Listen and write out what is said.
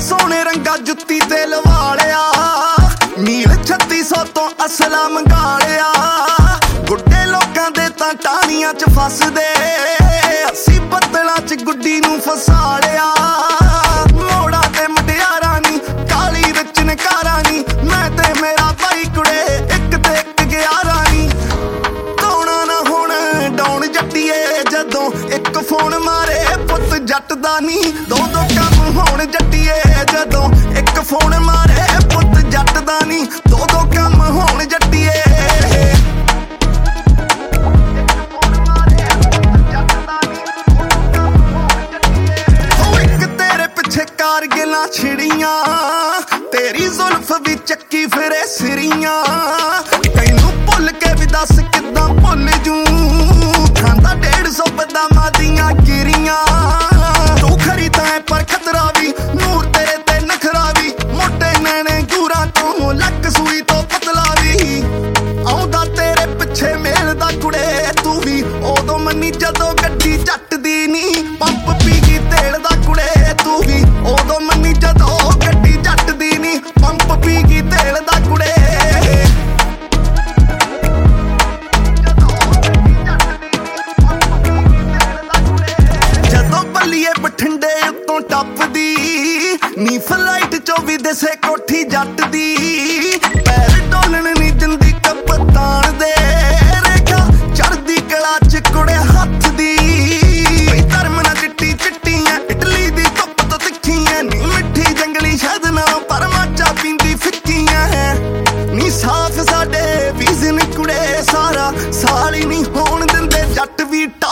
सोने रंगा जुत्ती ते लवालिया, मील 3600 तो असला मंगा लिया। गुड्डे लोकां दे तां टाहनियां च फसदे, अस्सी बद्दलां च गुड्डी नूं फसा लिया। मोड़ा ते मुटियारां नी, काली विच नकारां नी, मैं ते मेरा भाई कुड़े इक ते इक 11 नी। कौना ना हुण डौन जट्टीए जदों इक फोन मारे पुੱਤ जट दा नी। दो काम होण जट्टीए जदों इक फोन मारे पुੱਤ जट दा नी। दो काम होण जट्टीए। कारगिलां छिड़ियां, तेरी जुल्फ भी चक्की फिरे सिरियां। तैनू भुल के भी दस किदां भुल जूं, खांदा 150 बदामां दियां गिरियां। तू खरी तां पर खतरा भी, नूर तेरे ते नखरा भी। मोटे नैने घूरां तो लक सूई तो पतला भी। आउंदा तेरे पिछे मेल दा कुड़े तू भी, उदों मन्नी जदों गड्डी जट दी नी। पंप पी गई तेल दा कुड़े तू भी, उदों मन्नी जदों गड्डी जट दी नी। पंप पी गई तेल दा कुड़े। जदों बल्लीए बठिंडे उत्तों टपदी नी, फ्लाइट चो भी दिसे कोठी जट दी। पैर डोलण नी दिंदी कप्तान दे, रेखा चढ़दी कला च कुड़े हत्थ दी। धर्म ना चिट्टी चिट्टियां, इटली दी धुप्प तो तिखियां नी। मिट्ठी जंगली शहद ना पर माचा पींदी फिक्कियां है नी। साफ साडे विजन कुड़े सारा साल ही नी होण दिंदे जट भी।